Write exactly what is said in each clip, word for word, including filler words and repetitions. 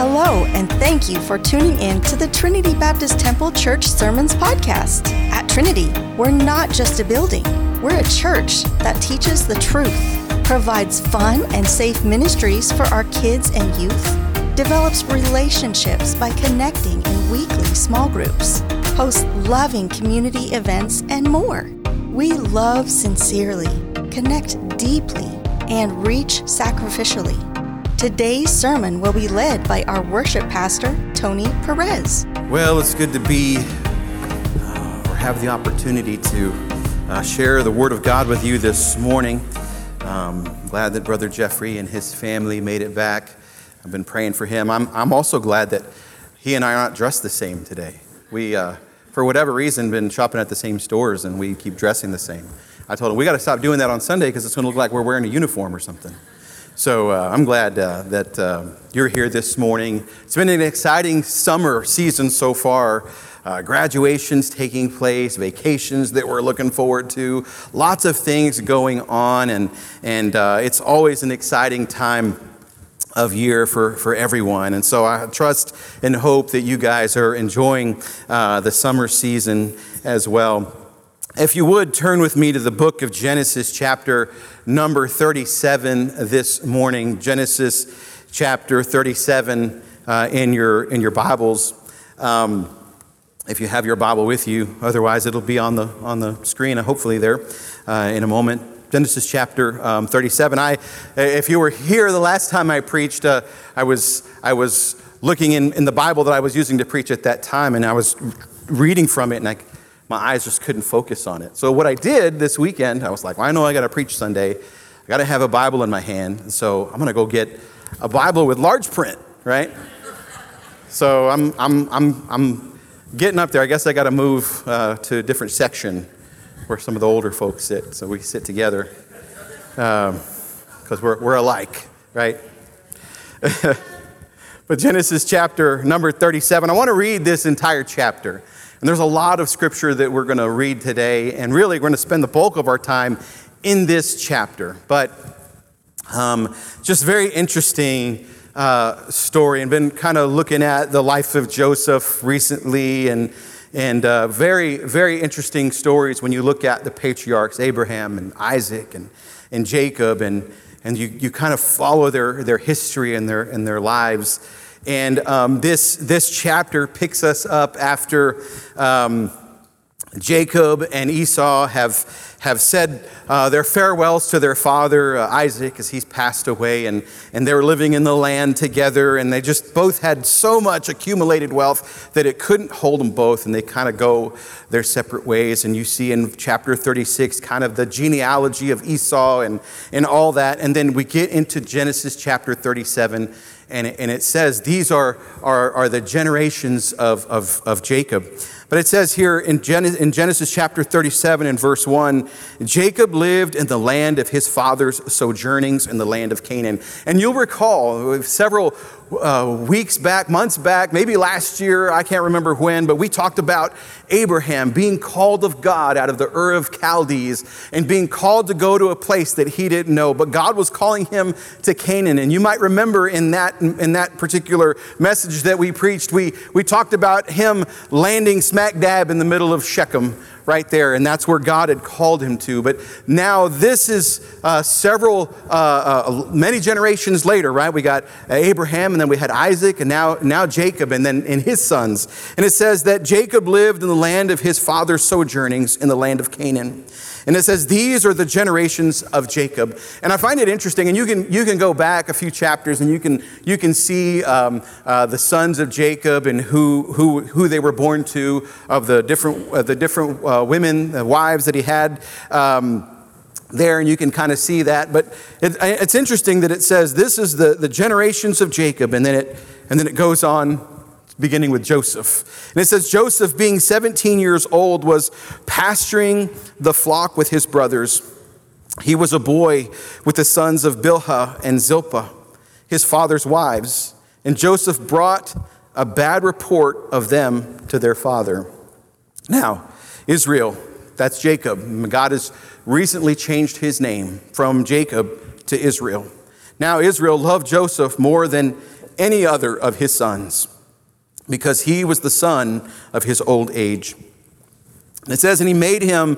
Hello, and thank you for tuning in to the Trinity Baptist Temple Church Sermons podcast. At Trinity, we're not just a building. We're a church that teaches the truth, provides fun and safe ministries for our kids and youth, develops relationships by connecting in weekly small groups, hosts loving community events, and more. We love sincerely, connect deeply, and reach sacrificially. Today's sermon will be led by our worship pastor, Tony Perez. Well, it's good to be, uh, or have the opportunity to uh, share the Word of God with you this morning. Um, glad that Brother Jeffrey and his family made it back. I've been praying for him. I'm I'm also glad that he and I are not dressed the same today. We, uh, for whatever reason, been shopping at the same stores, and we keep dressing the same. I told him, we got to stop doing that on Sunday because it's going to look like we're wearing a uniform or something. So uh, I'm glad uh, that uh, you're here this morning. It's been an exciting summer season so far. Uh, graduations taking place, vacations that we're looking forward to, lots of things going on, and and uh, it's always an exciting time of year for, for everyone. And so I trust and hope that you guys are enjoying uh, the summer season as well. If you would, turn with me to the book of Genesis, chapter number thirty-seven this morning. Genesis chapter thirty-seven uh, in your in your Bibles. Um, if you have your Bible with you, otherwise it'll be on the on the screen, uh, hopefully there uh, in a moment. Genesis chapter um, thirty-seven. I, if you were here the last time I preached, uh, I was I was looking in, in the Bible that I was using to preach at that time, and I was reading from it, and I. My eyes just couldn't focus on it. So what I did this weekend, I was like, well, I know I got to preach Sunday. I got to have a Bible in my hand. And so I'm going to go get a Bible with large print, right? So I'm I'm I'm I'm getting up there. I guess I got to move uh, to a different section where some of the older folks sit. So we sit together because um, we're we're alike, right? But Genesis chapter number thirty-seven. I want to read this entire chapter. And there's a lot of scripture that we're going to read today, and really we're going to spend the bulk of our time in this chapter. But um, just very interesting uh, story, and been kind of looking at the life of Joseph recently, and and uh, very, very interesting stories when you look at the patriarchs, Abraham and Isaac and, and Jacob, and and you, you kind of follow their, their history and their and their lives. And um, this this chapter picks us up after um, Jacob and Esau have have said uh, their farewells to their father uh, Isaac as he's passed away, and and they were living in the land together, and they just both had so much accumulated wealth that it couldn't hold them both, and they kind of go their separate ways. And you see in chapter thirty-six kind of the genealogy of Esau and and all that, and then we get into Genesis chapter thirty-seven. And it, and it says these are, are, are the generations of, of, of Jacob. But it says here in Genesis, in Genesis chapter thirty-seven and verse one, Jacob lived in the land of his father's sojournings in the land of Canaan. And you'll recall several uh, weeks back, months back, maybe last year, I can't remember when, but we talked about Abraham being called of God out of the Ur of Chaldees and being called to go to a place that he didn't know. But God was calling him to Canaan. And you might remember in that in that particular message that we preached, we, we talked about him landing smack dab in the middle of Shechem, right there, and that's where God had called him to. But now this is uh, several, uh, uh, many generations later, right? We got Abraham, and then we had Isaac, and now now Jacob, and then in his sons. And it says that Jacob lived in the land of his father's sojournings in the land of Canaan. And it says, these are the generations of Jacob. And I find it interesting, and you can you can go back a few chapters, and you can you can see um, uh, the sons of Jacob and who who who they were born to, of the different uh, the different uh, women, uh, wives that he had um, there, and you can kind of see that. But it, it's interesting that it says this is the the generations of Jacob, and then it and then it goes on, beginning with Joseph. And it says, Joseph, being seventeen years old, was pasturing the flock with his brothers. He was a boy with the sons of Bilhah and Zilpah, his father's wives. And Joseph brought a bad report of them to their father. Now, Israel, that's Jacob. God has recently changed his name from Jacob to Israel. Now, Israel loved Joseph more than any other of his sons, because he was the son of his old age. And it says, and he made him,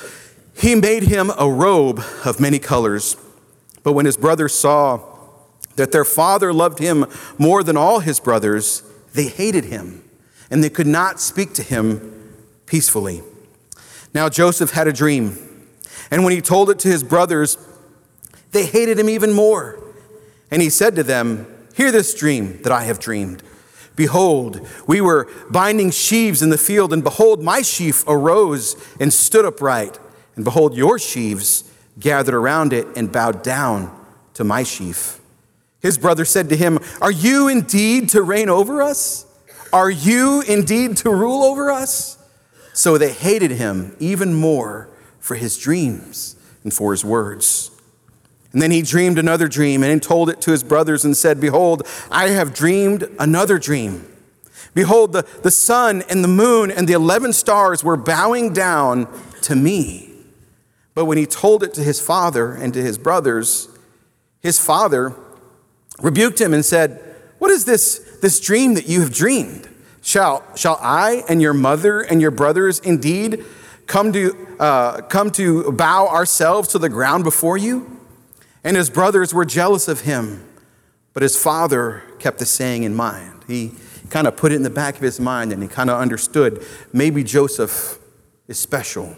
he made him a robe of many colors. But when his brothers saw that their father loved him more than all his brothers, they hated him, and they could not speak to him peacefully. Now Joseph had a dream, and when he told it to his brothers, they hated him even more. And he said to them, hear this dream that I have dreamed. Behold, we were binding sheaves in the field, and behold, my sheaf arose and stood upright. And behold, your sheaves gathered around it and bowed down to my sheaf. His brother said to him, are you indeed to reign over us? Are you indeed to rule over us? So they hated him even more for his dreams and for his words. And then he dreamed another dream and told it to his brothers and said, behold, I have dreamed another dream. Behold, the, the sun and the moon and the eleven stars were bowing down to me. But when he told it to his father and to his brothers, his father rebuked him and said, what is this, this dream that you have dreamed? Shall, shall I and your mother and your brothers indeed come to, uh, come to bow ourselves to the ground before you? And his brothers were jealous of him, but his father kept the saying in mind. He kind of put it in the back of his mind, and he kind of understood maybe Joseph is special.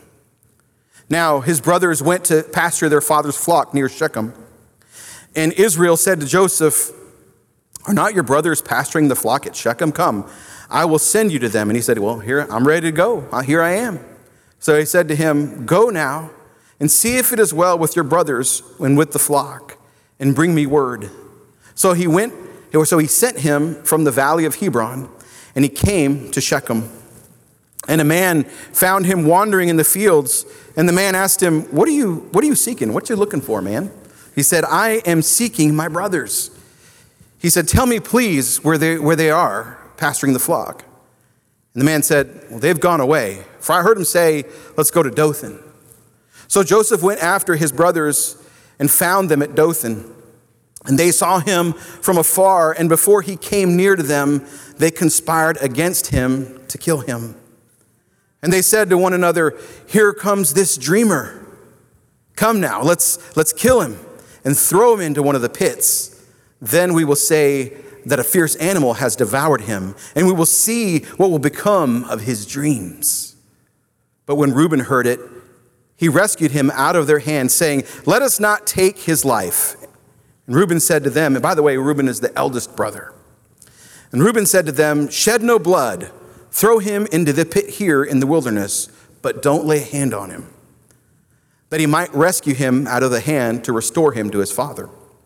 Now his brothers went to pasture their father's flock near Shechem. And Israel said to Joseph, are not your brothers pasturing the flock at Shechem? Come, I will send you to them. And he said, well, here, I'm ready to go. Here I am. So he said to him, go now and see if it is well with your brothers and with the flock, and bring me word. So he went, so he sent him from the valley of Hebron, and he came to Shechem. And a man found him wandering in the fields, and the man asked him, what are you, what are you seeking? What are you looking for, man? He said, I am seeking my brothers. He said, tell me, please, where they, where they are, pasturing the flock. And the man said, well, they've gone away. For I heard him say, let's go to Dothan. So Joseph went after his brothers and found them at Dothan. And they saw him from afar, and before he came near to them, they conspired against him to kill him. And they said to one another, here comes this dreamer. Come now, let's, let's kill him and throw him into one of the pits. Then we will say that a fierce animal has devoured him, and we will see what will become of his dreams. But when Reuben heard it, he rescued him out of their hands, saying, let us not take his life. And Reuben said to them, and by the way, Reuben is the eldest brother. And Reuben said to them, shed no blood. Throw him into the pit here in the wilderness, but don't lay a hand on him, that he might rescue him out of the hand to restore him to his father.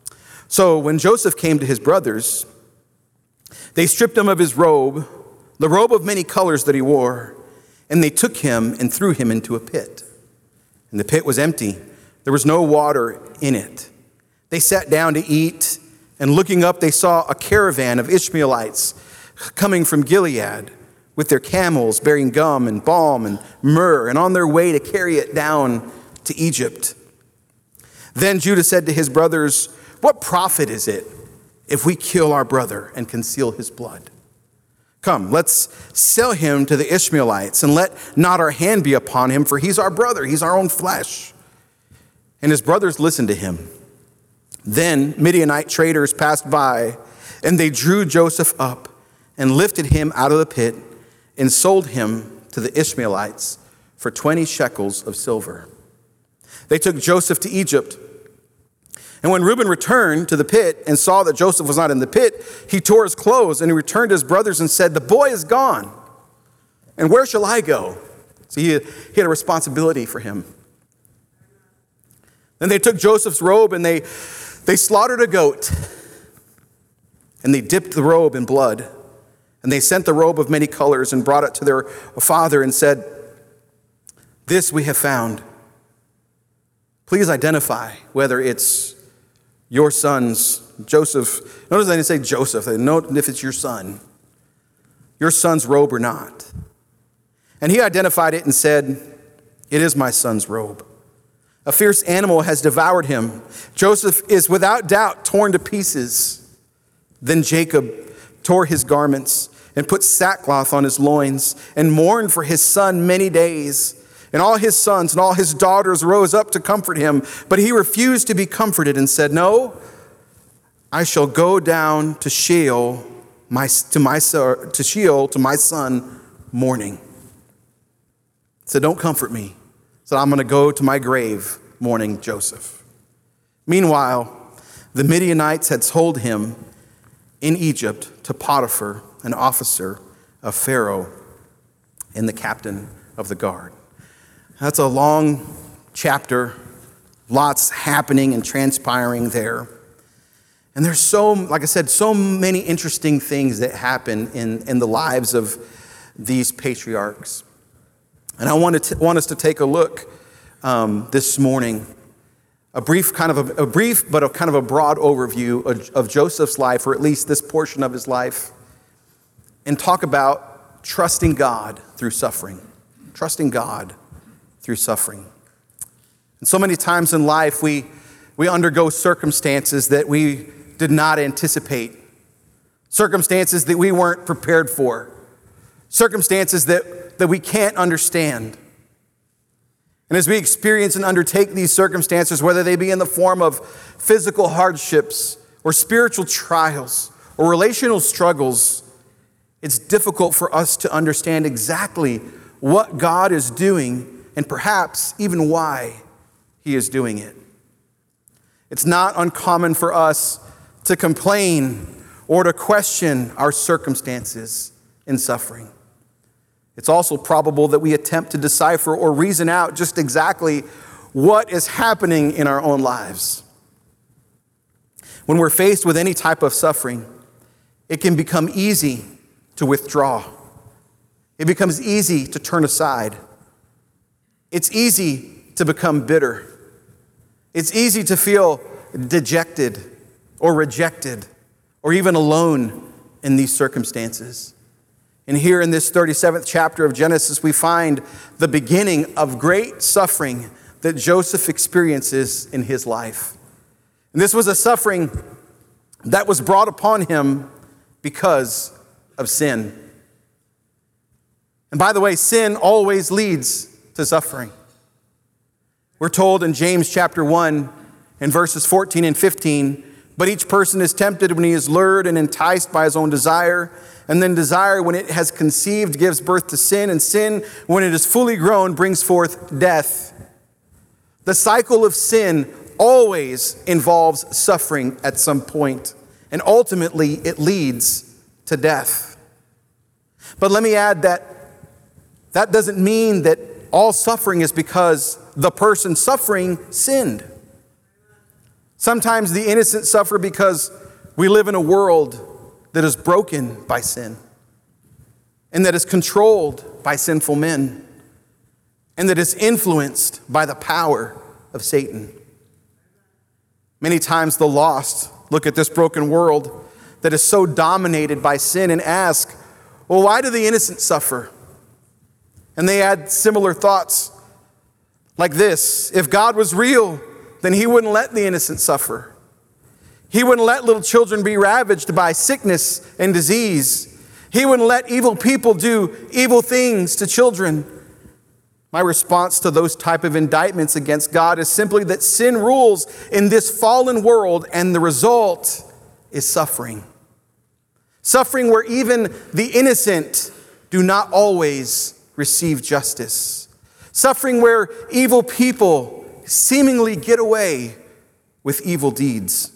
So when Joseph came to his brothers, they stripped him of his robe, the robe of many colors that he wore, and they took him and threw him into a pit. And the pit was empty. There was no water in it. They sat down to eat, and looking up, they saw a caravan of Ishmaelites coming from Gilead with their camels bearing gum and balm and myrrh, and on their way to carry it down to Egypt. Then Judah said to his brothers, what profit is it if we kill our brother and conceal his blood? Come, let's sell him to the Ishmaelites, and let not our hand be upon him, for he's our brother, he's our own flesh. And his brothers listened to him. Then Midianite traders passed by, and they drew Joseph up and lifted him out of the pit and sold him to the Ishmaelites for twenty shekels of silver. They took Joseph to Egypt. And when Reuben returned to the pit and saw that Joseph was not in the pit, he tore his clothes, and he returned to his brothers and said, the boy is gone, and where shall I go? So he, he had a responsibility for him. Then they took Joseph's robe, and they, they slaughtered a goat, and they dipped the robe in blood. And they sent the robe of many colors and brought it to their father and said, this we have found. Please identify whether it's your son's, Joseph. Notice they didn't say Joseph. They note if it's your son, your son's robe or not. And he identified it and said, it is my son's robe. A fierce animal has devoured him. Joseph is without doubt torn to pieces. Then Jacob tore his garments and put sackcloth on his loins and mourned for his son many days. And all his sons and all his daughters rose up to comfort him, but he refused to be comforted and said, "No, I shall go down to Sheol, my, to, my, to Sheol, to my son, mourning." He said, "Don't comfort me." He said, "I'm going to go to my grave mourning Joseph." Meanwhile, the Midianites had sold him in Egypt to Potiphar, an officer of Pharaoh and the captain of the guard. That's a long chapter, lots happening and transpiring there. And there's so, like I said, so many interesting things that happen in, in the lives of these patriarchs. And I want, to, want us to take a look um, this morning, a brief kind of a, a brief, but a kind of a broad overview of, of Joseph's life, or at least this portion of his life, and talk about trusting God through suffering, trusting God through suffering. And so many times in life, we, we undergo circumstances that we did not anticipate, circumstances that we weren't prepared for, circumstances that, that we can't understand. And as we experience and undertake these circumstances, whether they be in the form of physical hardships or spiritual trials or relational struggles, it's difficult for us to understand exactly what God is doing and perhaps even why he is doing it. It's not uncommon for us to complain or to question our circumstances in suffering. It's also probable that we attempt to decipher or reason out just exactly what is happening in our own lives. When we're faced with any type of suffering, it can become easy to withdraw. It becomes easy to turn aside. It's easy to become bitter. It's easy to feel dejected or rejected or even alone in these circumstances. And here in this thirty-seventh chapter of Genesis, we find the beginning of great suffering that Joseph experiences in his life. And this was a suffering that was brought upon him because of sin. And by the way, sin always leads to suffering. We're told in James chapter one in verses fourteen and fifteen, "But each person is tempted when he is lured and enticed by his own desire. And then desire, when it has conceived, gives birth to sin. And sin, when it is fully grown, brings forth death." The cycle of sin always involves suffering at some point, and ultimately it leads to death. But let me add that that doesn't mean that all suffering is because the person suffering sinned. Sometimes the innocent suffer because we live in a world that is broken by sin, and that is controlled by sinful men, and that is influenced by the power of Satan. Many times the lost look at this broken world that is so dominated by sin and ask, "Well, why do the innocent suffer?" And they add similar thoughts like this: if God was real, then he wouldn't let the innocent suffer. He wouldn't let little children be ravaged by sickness and disease. He wouldn't let evil people do evil things to children. My response to those type of indictments against God is simply that sin rules in this fallen world, and the result is suffering. Suffering where even the innocent do not always receive justice. Suffering where evil people seemingly get away with evil deeds.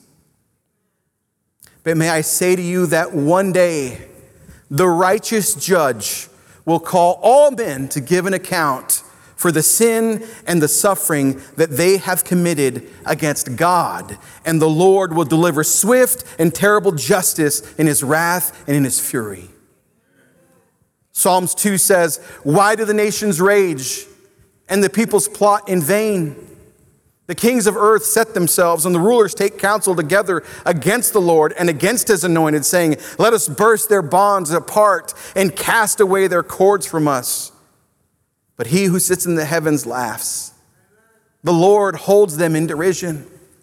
But may I say to you that one day the righteous judge will call all men to give an account for the sin and the suffering that they have committed against God. And the Lord will deliver swift and terrible justice in his wrath and in his fury. Psalms two says, "Why do the nations rage and the peoples plot in vain? The kings of earth set themselves, and the rulers take counsel together against the Lord and against his anointed, saying, let us burst their bonds apart and cast away their cords from us. But he who sits in the heavens laughs. The Lord holds them in derision.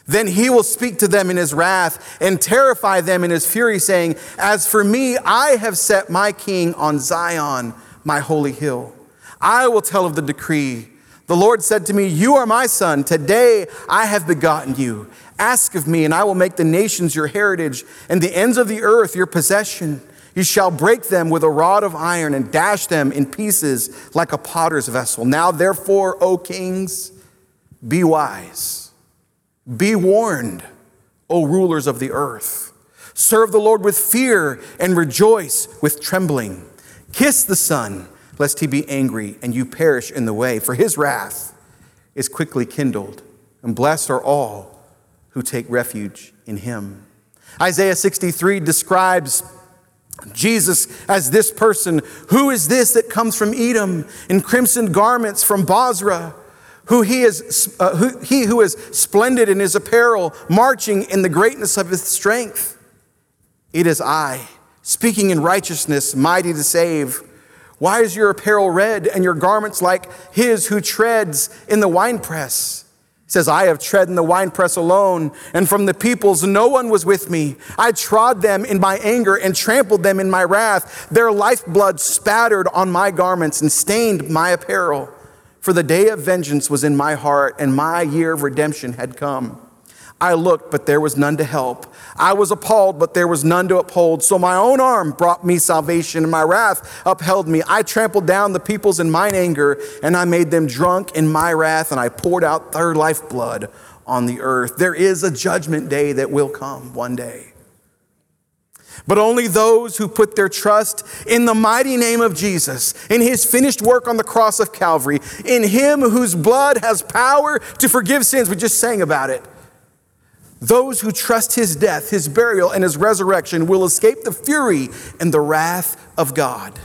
Then he will speak to them in his wrath and terrify them in his fury, saying, as for me, I have set my king on Zion, my holy hill. I will tell of the decree. The Lord said to me, you are my son. Today I have begotten you. Ask of me, and I will make the nations your heritage and the ends of the earth your possession. You shall break them with a rod of iron and dash them in pieces like a potter's vessel. Now therefore, O kings, be wise. Be warned, O rulers of the earth. Serve the Lord with fear and rejoice with trembling. Kiss the Son, lest he be angry and you perish in the way. For his wrath is quickly kindled. And blessed are all who take refuge in him. Isaiah sixty-three describes Jesus as this person. Who is this that comes from Edom in crimson garments from Bozrah? Who he is, uh, who, he who is splendid in his apparel, marching in the greatness of his strength. It is I, speaking in righteousness, mighty to save. Why is your apparel red and your garments like his who treads in the winepress? He says, I have tread in the winepress alone, and from the peoples no one was with me. I trod them in my anger and trampled them in my wrath. Their lifeblood spattered on my garments and stained my apparel. For the day of vengeance was in my heart, and my year of redemption had come. I looked, but there was none to help. I was appalled, but there was none to uphold. So my own arm brought me salvation, and my wrath upheld me. I trampled down the peoples in mine anger, and I made them drunk in my wrath, and I poured out their lifeblood on the earth. There is a judgment day that will come one day. But only those who put their trust in the mighty name of Jesus, in his finished work on the cross of Calvary, in him whose blood has power to forgive sins. We just sang about it. Those who trust his death, his burial, and his resurrection will escape the fury and the wrath of God.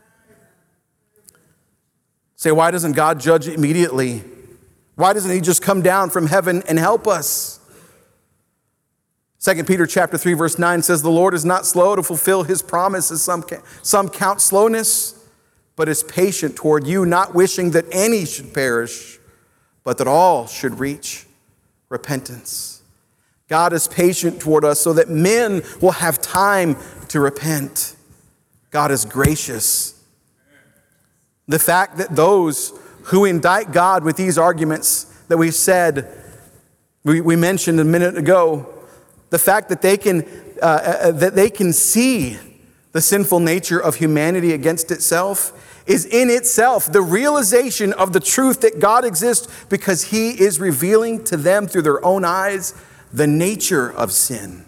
Say, why doesn't God judge immediately? Why doesn't he just come down from heaven and help us? Second Peter chapter three, verse nine says, the Lord is not slow to fulfill his promises. Some, some count slowness, but is patient toward you, not wishing that any should perish, but that all should reach repentance. God is patient toward us so that men will have time to repent. God is gracious. The fact that those who indict God with these arguments that we said, we, we mentioned a minute ago, the fact that they can uh, uh, that they can see the sinful nature of humanity against itself is in itself the realization of the truth that God exists, because he is revealing to them through their own eyes the nature of sin.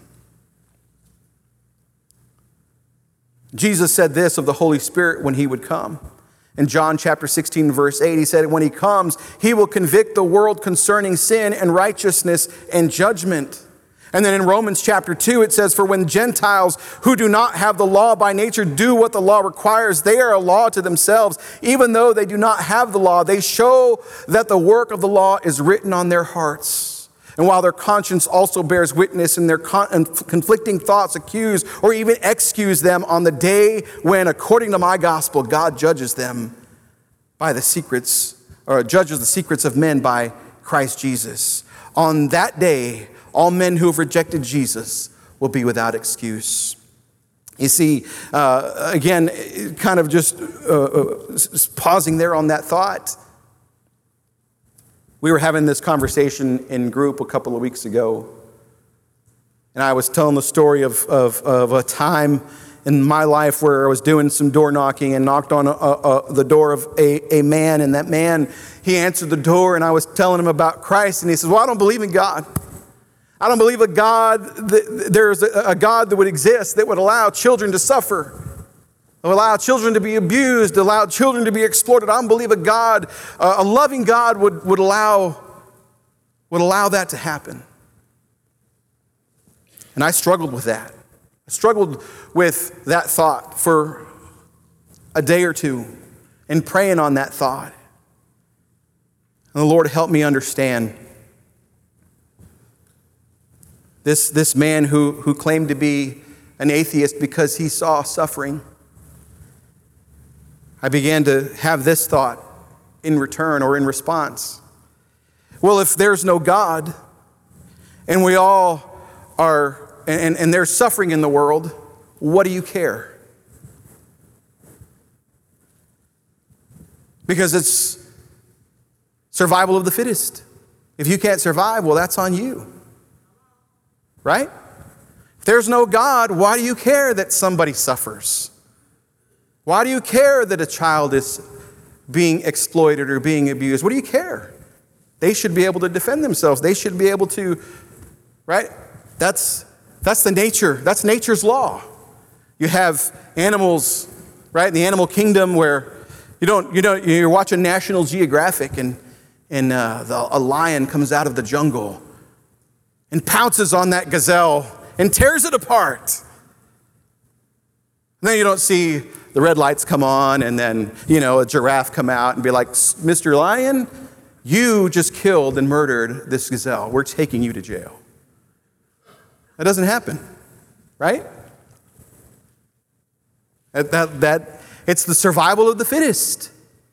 Jesus said this of the Holy Spirit when he would come. In John chapter sixteen, verse eight, he said, when he comes, he will convict the world concerning sin and righteousness and judgment. And then in Romans chapter two, it says, for when Gentiles who do not have the law by nature do what the law requires, they are a law to themselves. Even though they do not have the law, they show that the work of the law is written on their hearts. And while their conscience also bears witness, and their con- and conflicting thoughts accuse or even excuse them on the day when, according to my gospel, God judges them by the secrets, or judges the secrets of men by Christ Jesus. On that day, all men who have rejected Jesus will be without excuse. You see, uh, again, kind of just uh, uh, pausing there on that thought. We were having this conversation in group a couple of weeks ago, and I was telling the story of, of, of a time in my life where I was doing some door knocking and knocked on a, a, the door of a, a man, and that man, he answered the door, and I was telling him about Christ, and he says, well, I don't believe in God. I don't believe a God, that there's a, a God that would exist that would allow children to suffer, allow children to be abused, allow children to be exploited. I don't believe a God, uh, a loving God would, would, allow, would allow that to happen. And I struggled with that. I struggled with that thought for a day or two and praying on that thought. And the Lord helped me understand. This, this man who, who claimed to be an atheist because he saw suffering. I began to have this thought in return or in response. Well, if there's no God, and we all are, and, and there's suffering in the world, what do you care? Because it's survival of the fittest. If you can't survive, well, that's on you. Right? If there's no God, why do you care that somebody suffers? Why do you care that a child is being exploited or being abused? What do you care? They should be able to defend themselves. They should be able to, right? That's that's the nature. That's nature's law. You have animals, right? In the animal kingdom where you don't, you don't, you're watching National Geographic and and uh, the, a lion comes out of the jungle and pounces on that gazelle and tears it apart. And then you don't see the red lights come on and then, you know, a giraffe come out and be like, Mister Lion, you just killed and murdered this gazelle. We're taking you to jail. That doesn't happen, right? That, that, that it's the survival of the fittest.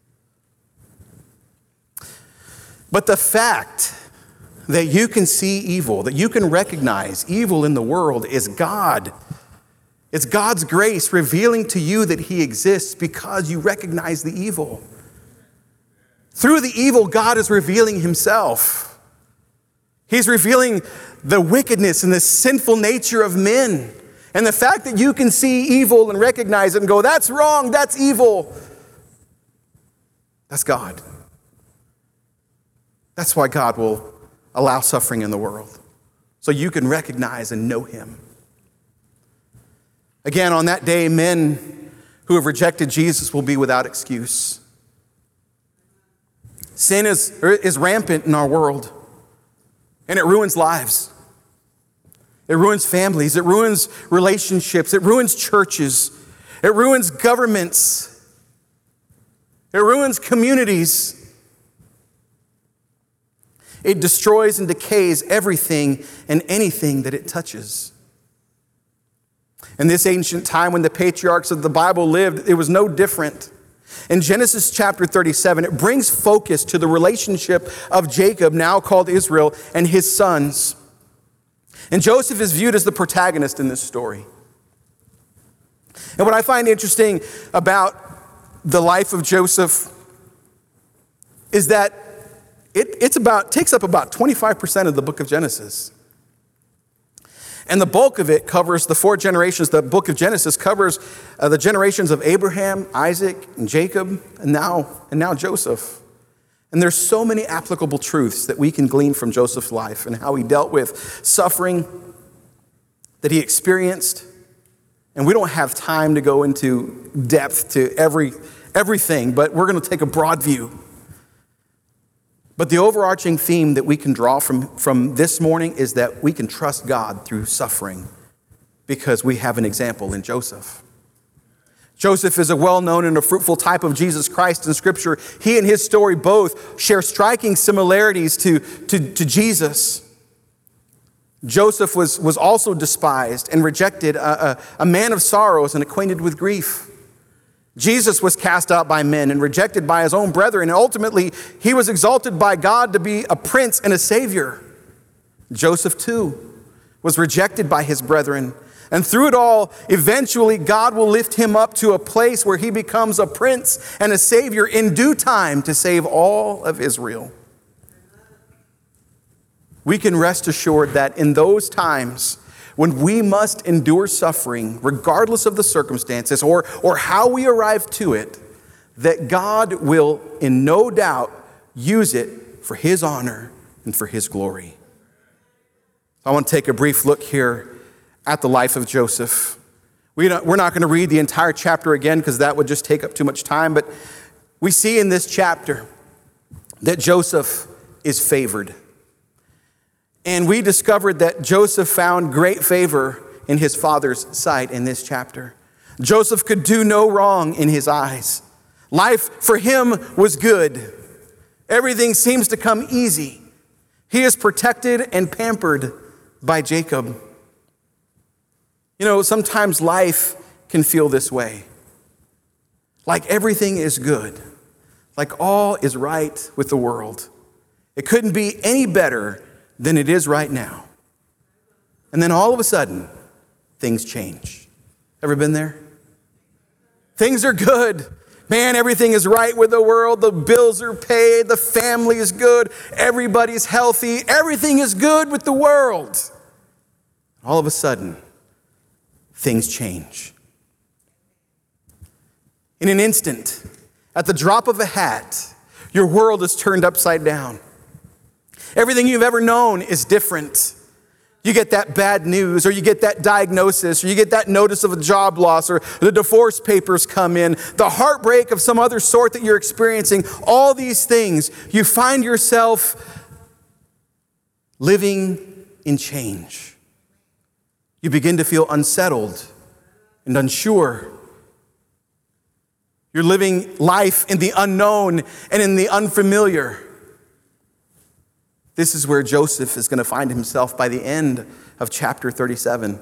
But the fact that you can see evil, that you can recognize evil in the world is God. It's God's grace revealing to you that he exists because you recognize the evil. Through the evil, God is revealing himself. He's revealing the wickedness and the sinful nature of men. And the fact that you can see evil and recognize it and go, that's wrong, that's evil. That's God. That's why God will allow suffering in the world, so you can recognize and know him. Again, on that day, men who have rejected Jesus will be without excuse. Sin is, is rampant in our world, and it ruins lives. It ruins families. It ruins relationships. It ruins churches. It ruins governments. It ruins communities. It destroys and decays everything and anything that it touches. In this ancient time when the patriarchs of the Bible lived, it was no different. In Genesis chapter thirty-seven, it brings focus to the relationship of Jacob, now called Israel, and his sons. And Joseph is viewed as the protagonist in this story. And what I find interesting about the life of Joseph is that it it's about takes up about twenty-five percent of the book of Genesis. And the bulk of it covers the four generations. The book of Genesis covers uh, the generations of Abraham, Isaac, and Jacob, and now, and now Joseph. And there's so many applicable truths that we can glean from Joseph's life and how he dealt with suffering that he experienced. And we don't have time to go into depth to every everything, but we're going to take a broad view. But the overarching theme that we can draw from, from this morning is that we can trust God through suffering because we have an example in Joseph. Joseph is a well-known and a fruitful type of Jesus Christ in Scripture. He and his story both share striking similarities to, to, to Jesus. Joseph was, was also despised and rejected, a, a, a man of sorrows and acquainted with grief. Jesus was cast out by men and rejected by his own brethren, and ultimately he was exalted by God to be a prince and a savior. Joseph too was rejected by his brethren, and through it all, eventually God will lift him up to a place where he becomes a prince and a savior in due time to save all of Israel. We can rest assured that in those times when we must endure suffering, regardless of the circumstances or, or how we arrive to it, that God will in no doubt use it for his honor and for his glory. I want to take a brief look here at the life of Joseph. We don't, we're not going to read the entire chapter again because that would just take up too much time, but we see in this chapter that Joseph is favored. And we discovered that Joseph found great favor in his father's sight in this chapter. Joseph could do no wrong in his eyes. Life for him was good. Everything seems to come easy. He is protected and pampered by Jacob. You know, sometimes life can feel this way. Like everything is good. Like all is right with the world. It couldn't be any better than it is right now. And then all of a sudden, things change. Ever been there? Things are good. Man, everything is right with the world. The bills are paid. The family is good. Everybody's healthy. Everything is good with the world. All of a sudden, things change. In an instant, at the drop of a hat, your world is turned upside down. Everything you've ever known is different. You get that bad news, or you get that diagnosis, or you get that notice of a job loss, or the divorce papers come in, the heartbreak of some other sort that you're experiencing, all these things, you find yourself living in change. You begin to feel unsettled and unsure. You're living life in the unknown and in the unfamiliar. This is where Joseph is going to find himself by the end of chapter thirty-seven.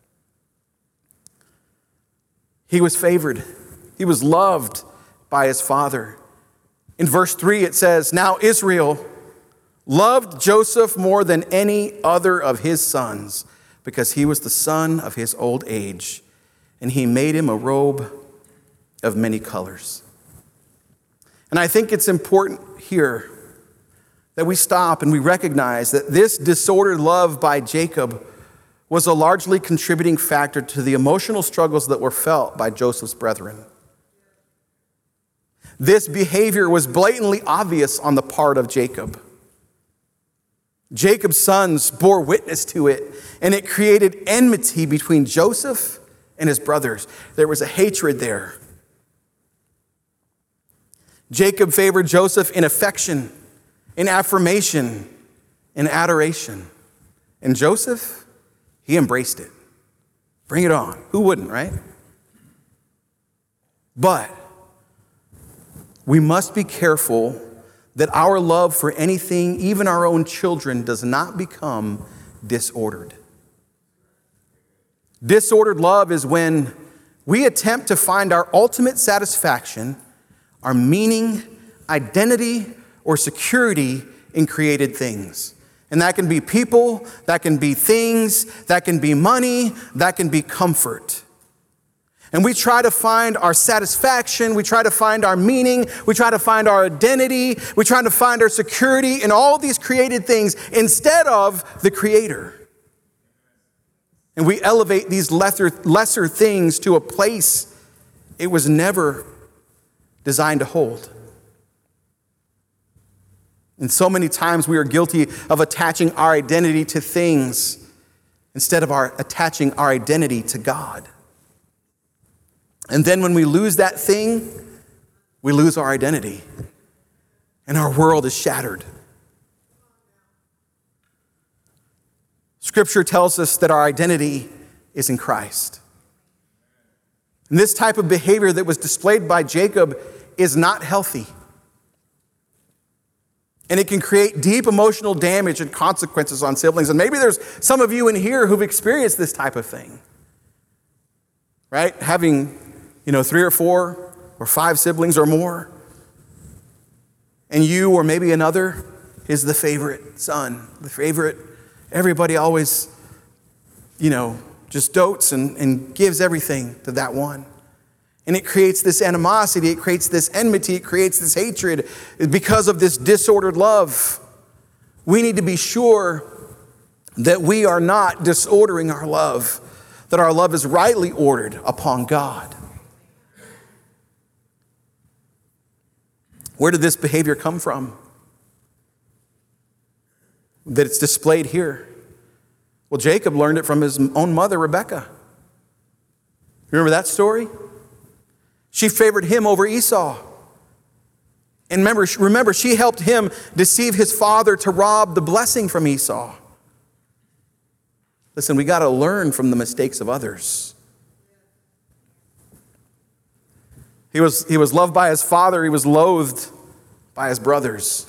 He was favored. He was loved by his father. In verse three, it says, "Now Israel loved Joseph more than any other of his sons, because he was the son of his old age, and he made him a robe of many colors." And I think it's important here that we stop and we recognize that this disordered love by Jacob was a largely contributing factor to the emotional struggles that were felt by Joseph's brethren. This behavior was blatantly obvious on the part of Jacob. Jacob's sons bore witness to it, and it created enmity between Joseph and his brothers. There was a hatred there. Jacob favored Joseph in affection, in affirmation, in adoration. And Joseph, he embraced it. Bring it on. Who wouldn't, right? But we must be careful that our love for anything, even our own children, does not become disordered. Disordered love is when we attempt to find our ultimate satisfaction, our meaning, identity, or security in created things. And that can be people, that can be things, that can be money, that can be comfort. And we try to find our satisfaction, we try to find our meaning, we try to find our identity, we try to find our security in all these created things instead of the Creator. And we elevate these lesser, lesser things to a place it was never designed to hold. And so many times we are guilty of attaching our identity to things instead of our attaching our identity to God. And then when we lose that thing, we lose our identity. And our world is shattered. Scripture tells us that our identity is in Christ. And this type of behavior that was displayed by Jacob is not healthy. And it can create deep emotional damage and consequences on siblings. And maybe there's some of you in here who've experienced this type of thing. Right? Having, you know, three or four or five siblings or more. And you or maybe another is the favorite son, the favorite. Everybody always, you know, just dotes and, and gives everything to that one. And it creates this animosity, it creates this enmity, it creates this hatred because of this disordered love. We need to be sure that we are not disordering our love, that our love is rightly ordered upon God. Where did this behavior come from? That it's displayed here. Well, Jacob learned it from his own mother, Rebekah. Remember that story? She favored him over Esau. And remember, remember, she helped him deceive his father to rob the blessing from Esau. Listen, we got to learn from the mistakes of others. He was, he was loved by his father. He was loathed by his brothers.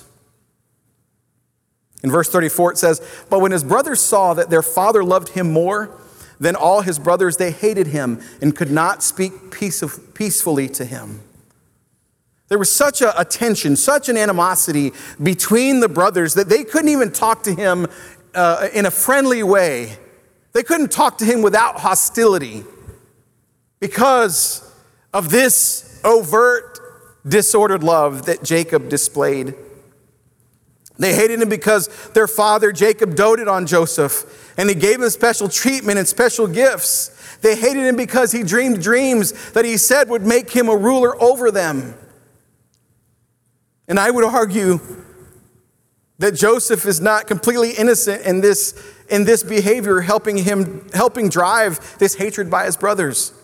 In verse thirty-four, it says, "But when his brothers saw that their father loved him more than all his brothers, they hated him and could not speak peace of, peacefully to him." There was such a, a tension, such an animosity between the brothers that they couldn't even talk to him uh, in a friendly way They couldn't talk to him without hostility because of this overt, disordered love that Jacob displayed. They hated him because their father, Jacob, doted on Joseph, and he gave him special treatment and special gifts. They hated him because he dreamed dreams that he said would make him a ruler over them. And I would argue that Joseph is not completely innocent in this, in this behavior, helping him, helping drive this hatred by his brothers.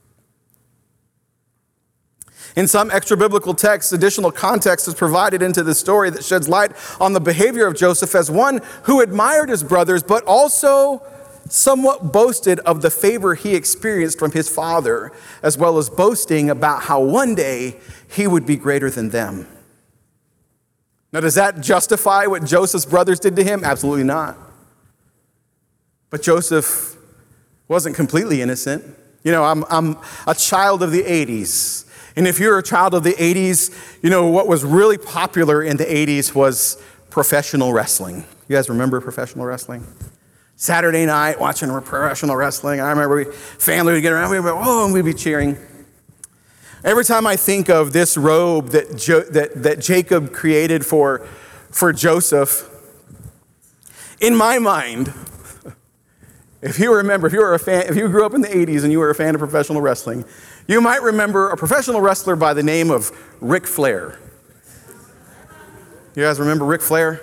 In some extra-biblical texts, additional context is provided into the story that sheds light on the behavior of Joseph as one who admired his brothers, but also somewhat boasted of the favor he experienced from his father, as well as boasting about how one day he would be greater than them. Now, does that justify what Joseph's brothers did to him? Absolutely not. But Joseph wasn't completely innocent. You know, I'm, I'm a child of the eighties. And if you're a child of the eighties, you know, what was really popular in the eighties was professional wrestling. You guys remember professional wrestling? Saturday night, watching professional wrestling. I remember we, family would get around, we'd be, oh, and we'd be cheering. Every time I think of this robe that, jo- that, that Jacob created for, for Joseph, in my mind, if you remember, if you were a fan, if you grew up in the eighties and you were a fan of professional wrestling, you might remember a professional wrestler by the name of Ric Flair. You guys remember Ric Flair?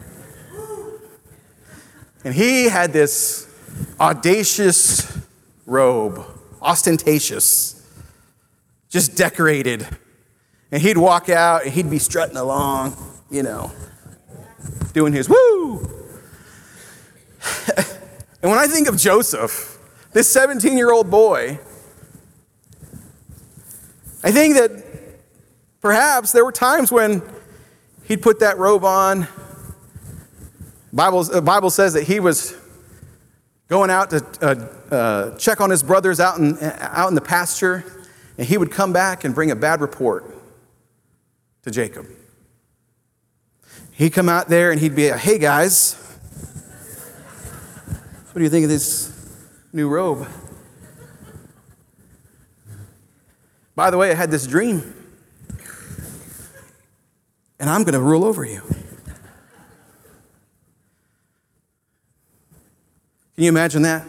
And he had this audacious robe, ostentatious, just decorated. And he'd walk out and he'd be strutting along, you know, doing his woo. And when I think of Joseph, this seventeen-year-old boy, I think that perhaps there were times when he'd put that robe on. Bible, the Bible says that he was going out to uh, uh, check on his brothers out in, out in the pasture, and he would come back and bring a bad report to Jacob. He'd come out there and he'd be, hey guys, what do you think of this new robe? By the way, I had this dream, and I'm going to rule over you. Can you imagine that?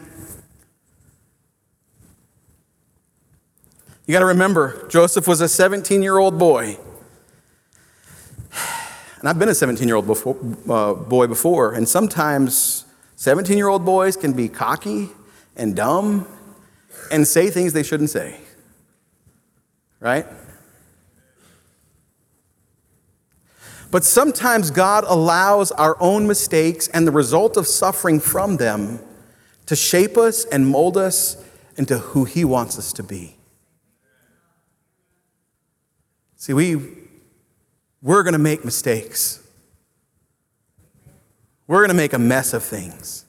You got to remember, Joseph was a seventeen-year-old boy. And I've been a seventeen-year-old before, uh, boy before, and sometimes seventeen-year-old boys can be cocky and dumb and say things they shouldn't say. Right? But sometimes God allows our own mistakes and the result of suffering from them to shape us and mold us into who He wants us to be. See, we, we're going to make mistakes. We're going to make a mess of things.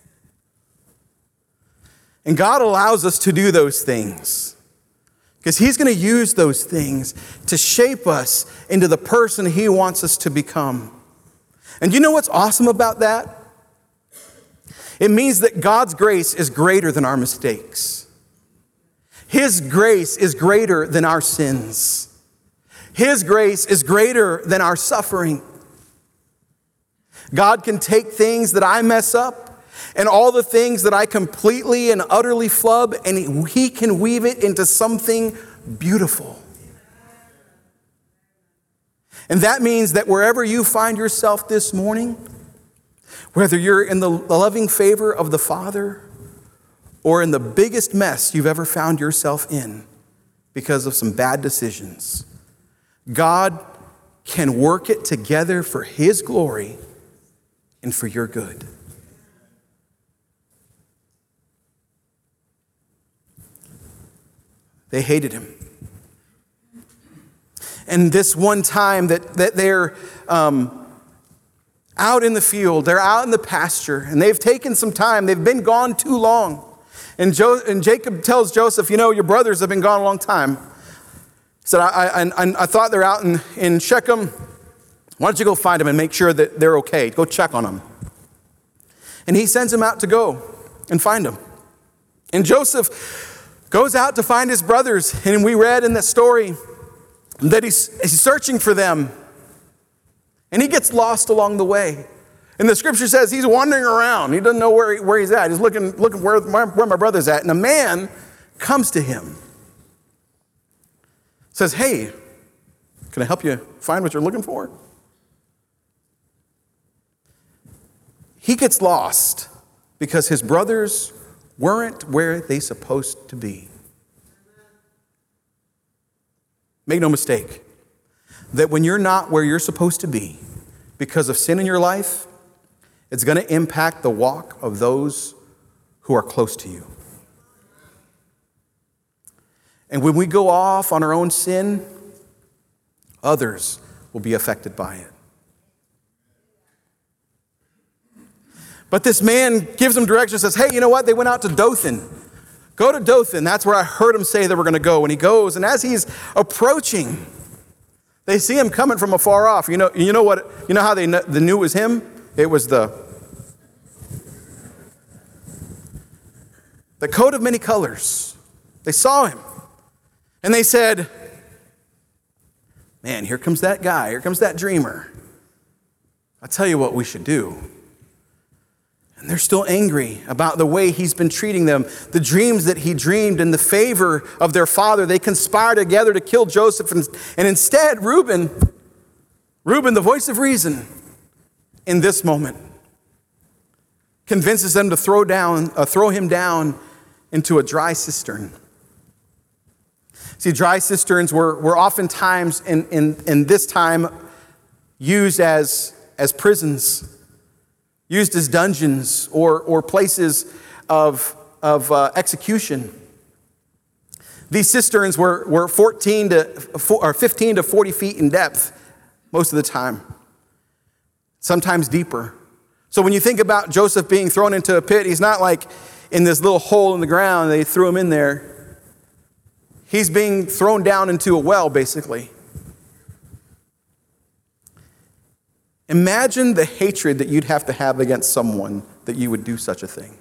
And God allows us to do those things because He's going to use those things to shape us into the person He wants us to become. And you know what's awesome about that? It means that God's grace is greater than our mistakes. His grace is greater than our sins. His grace is greater than our suffering. God can take things that I mess up and all the things that I completely and utterly flub, and He can weave it into something beautiful. And that means that wherever you find yourself this morning, whether you're in the loving favor of the Father or in the biggest mess you've ever found yourself in because of some bad decisions, God can work it together for His glory and for your good. They hated him. And this one time that, that they're um, out in the field, they're out in the pasture, and they've taken some time. They've been gone too long. And, jo- and Jacob tells Joseph, you know, your brothers have been gone a long time. He said, I, I, I thought they're out in, in Shechem. Why don't you go find them and make sure that they're okay? Go check on them. And he sends him out to go. and find them. And Joseph goes out to find his brothers. And we read in that story that he's, he's searching for them. And he gets lost along the way. And the scripture says he's wandering around. He doesn't know where, he, where he's at. He's looking, looking where, where my brother's at. And a man comes to him. Says, hey, can I help you find what you're looking for? He gets lost because his brothers weren't where they're supposed to be. Make no mistake that when you're not where you're supposed to be because of sin in your life, it's going to impact the walk of those who are close to you. And when we go off on our own sin, others will be affected by it. But this man gives them directions, says, hey, you know what? They went out to Dothan. Go to Dothan. That's where I heard him say they were going to go. And he goes, and as he's approaching, they see him coming from afar off. You know, you know what? You know how they, kn- they knew it was him? It was the, the coat of many colors. They saw him. And they said, man, here comes that guy. Here comes that dreamer. I'll tell you what we should do. And they're still angry about the way he's been treating them. The dreams that he dreamed in the favor of their father. They conspire together to kill Joseph. And, and instead, Reuben, Reuben, the voice of reason, in this moment, convinces them to throw down, uh, throw him down into a dry cistern. See, dry cisterns were, were oftentimes in, in, in this time used as, as prisons, used as dungeons or, or places of, of uh, execution. These cisterns were, were fourteen to, or fifteen to forty feet in depth most of the time, sometimes deeper. So when you think about Joseph being thrown into a pit, he's not like in this little hole in the ground, they threw him in there. He's being thrown down into a well, basically. Imagine the hatred that you'd have to have against someone that you would do such a thing.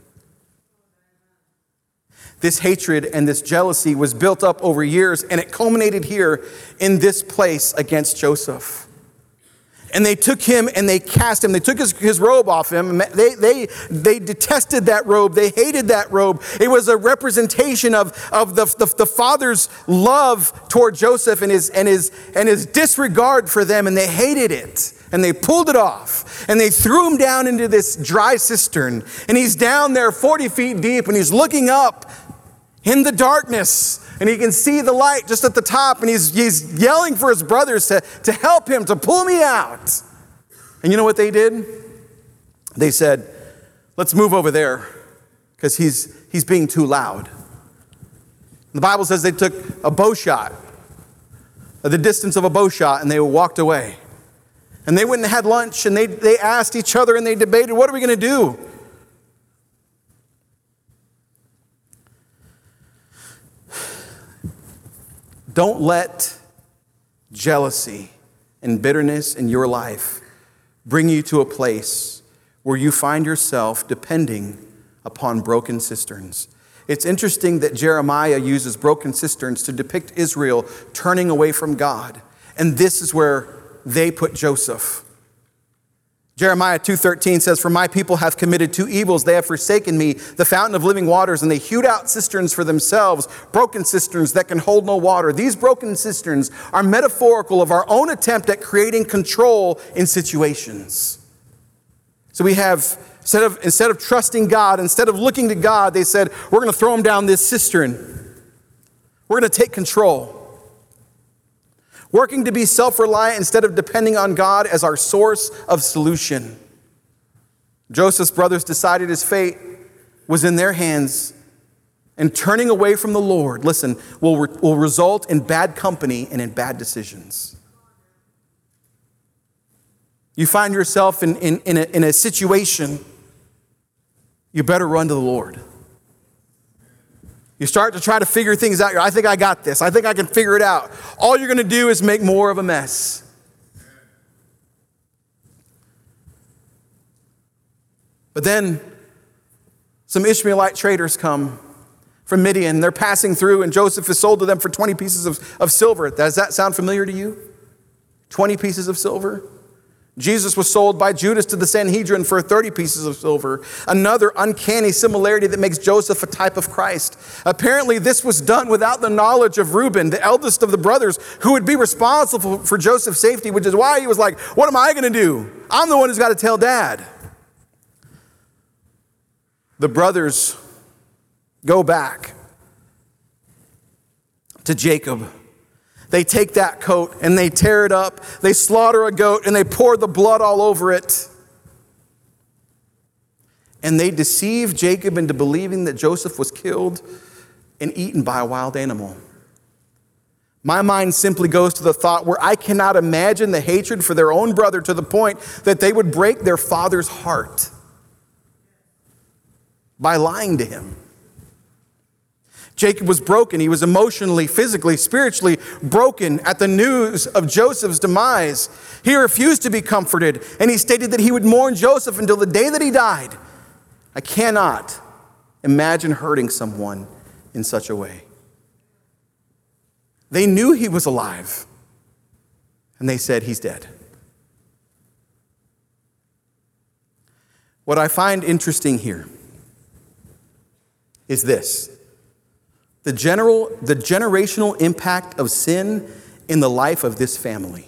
This hatred and this jealousy was built up over years, and it culminated here in this place against Joseph. And they took him and they cast him. They took his, his robe off him. They, they, they detested that robe. They hated that robe. It was a representation of, of the, the, the father's love toward Joseph and his, and, his, and his disregard for them. And they hated it. And they pulled it off. And they threw him down into this dry cistern. And he's down there forty feet deep. And he's looking up in the darkness. And he can see the light just at the top. And he's, he's yelling for his brothers to, to help him, to pull me out. And you know what they did? They said, let's move over there because he's, he's being too loud. The Bible says they took a bow shot, the distance of a bow shot, and they walked away. And they went and had lunch, and they, they asked each other, and they debated, what are we going to do? Don't let jealousy and bitterness in your life bring you to a place where you find yourself depending upon broken cisterns. It's interesting that Jeremiah uses broken cisterns to depict Israel turning away from God. And this is where they put Joseph. Jeremiah two thirteen says, for my people have committed two evils. They have forsaken me, the fountain of living waters, and they hewed out cisterns for themselves, broken cisterns that can hold no water. These broken cisterns are metaphorical of our own attempt at creating control in situations. So we have, instead of, instead of trusting God, instead of looking to God, they said, we're going to throw them down this cistern. We're going to take control. Working to be self-reliant instead of depending on God as our source of solution. Joseph's brothers decided his fate was in their hands, and turning away from the Lord, listen, will, re- will result in bad company and in bad decisions. You find yourself in, in, in, a, in a situation, you better run to the Lord. You start to try to figure things out. I think I got this. I think I can figure it out. All you're going to do is make more of a mess. But then some Ishmaelite traders come from Midian. They're passing through, and Joseph is sold to them for twenty pieces of, of silver. Does that sound familiar to you? twenty pieces of silver? Jesus was sold by Judas to the Sanhedrin for thirty pieces of silver. Another uncanny similarity that makes Joseph a type of Christ. Apparently, this was done without the knowledge of Reuben, the eldest of the brothers, who would be responsible for Joseph's safety, which is why he was like, what am I going to do? I'm the one who's got to tell Dad. The brothers go back to Jacob. They take that coat and they tear it up. They slaughter a goat and they pour the blood all over it. And they deceive Jacob into believing that Joseph was killed and eaten by a wild animal. My mind simply goes to the thought where I cannot imagine the hatred for their own brother to the point that they would break their father's heart by lying to him. Jacob was broken. He was emotionally, physically, spiritually broken at the news of Joseph's demise. He refused to be comforted, and he stated that he would mourn Joseph until the day that he died. I cannot imagine hurting someone in such a way. They knew he was alive, and they said he's dead. What I find interesting here is this. The general, the generational impact of sin in the life of this family.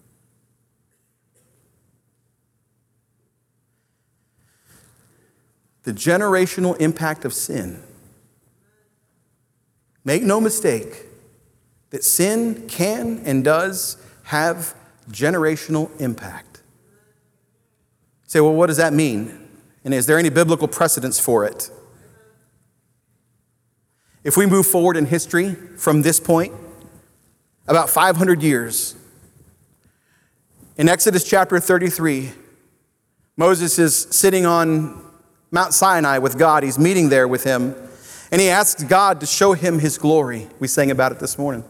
The generational impact of sin. Make no mistake that sin can and does have generational impact. You say, well, what does that mean? And is there any biblical precedence for it? If we move forward in history from this point, about five hundred years, in Exodus chapter thirty-three, Moses is sitting on Mount Sinai with God. He's meeting there with him, and he asks God to show him his glory. We sang about it this morning.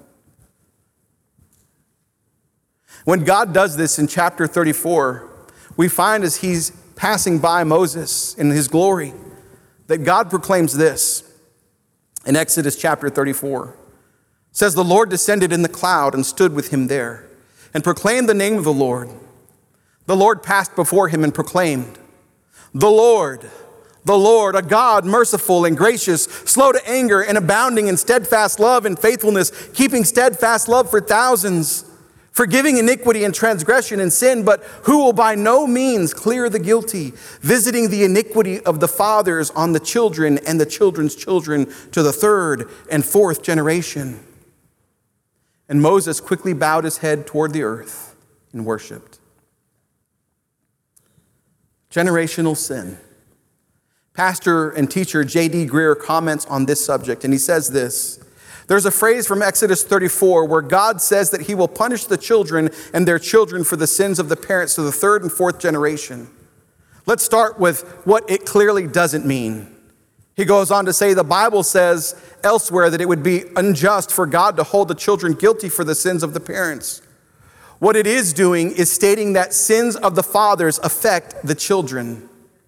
When God does this in chapter thirty-four, we find as he's passing by Moses in his glory, that God proclaims this. In Exodus chapter thirty-four, it says, the Lord descended in the cloud and stood with him there and proclaimed the name of the Lord. The Lord passed before him and proclaimed, the Lord, the Lord, a God merciful and gracious, slow to anger and abounding in steadfast love and faithfulness, keeping steadfast love for thousands, forgiving iniquity and transgression and sin, but who will by no means clear the guilty, visiting the iniquity of the fathers on the children and the children's children to the third and fourth generation. And Moses quickly bowed his head toward the earth and worshiped. Generational sin. Pastor and teacher J D Greer comments on this subject, and he says this. There's a phrase from Exodus thirty-four where God says that he will punish the children and their children for the sins of the parents to the third and fourth generation. Let's start with what it clearly doesn't mean. He goes on to say the Bible says elsewhere that it would be unjust for God to hold the children guilty for the sins of the parents. What it is doing is stating that sins of the fathers affect the children.